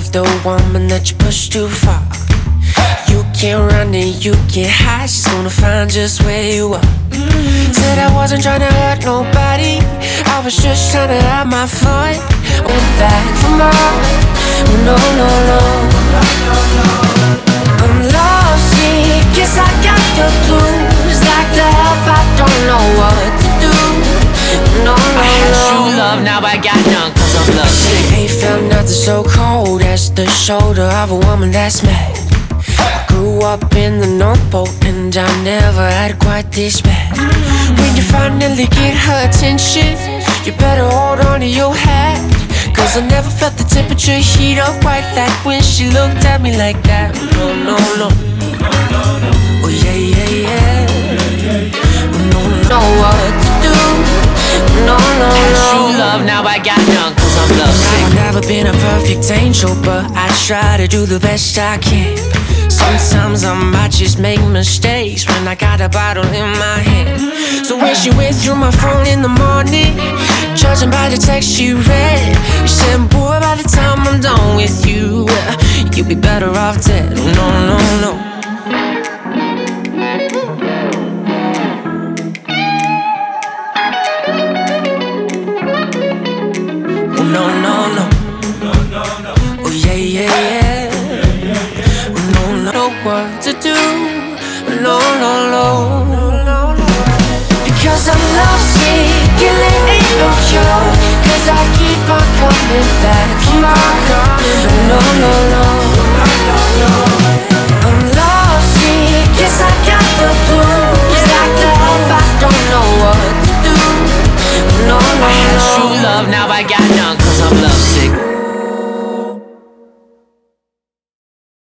the woman that you push too far. You can't run and you can't hide. She's gonna find just where you are. Said I wasn't trying to hurt nobody, I was just trying to have my fun. Went back for more. No, no, no. I'm lost, yeah, guess I got the blues. Like the help, I don't know what to do. No, no, I had true love, now I got none, cause I'm lovesick. Ain't felt nothing so cold as the shoulder of a woman that's mad. I grew up in the North Pole and I never had quite this bad. When you finally get her attention, you better hold on to your hat, cause I never felt the temperature heat up quite like when she looked at me like that. No, no, no. Oh yeah, yeah, yeah. No, know what to do. No, no, no. Had true love, now I got none, cause I'm lovesick. I've never been a perfect angel, but I try to do the best I can. Sometimes I might just make mistakes when I got a bottle in my hand. So when she went through my phone in the morning, judging by the text she read, she said, boy, by the time I'm done with you, you'll be better off dead. No, no, no. Oh, no, no, no. Oh, yeah, yeah, yeah. Know what to do. No, no, no. Because I'm lost, yeah, killing ain't no cure. Cause I keep on coming back. No, no, no. I'm lost, yeah, guess I got the blues. Like the help, I don't know what to do. No, no, no. I had true love, now I got none.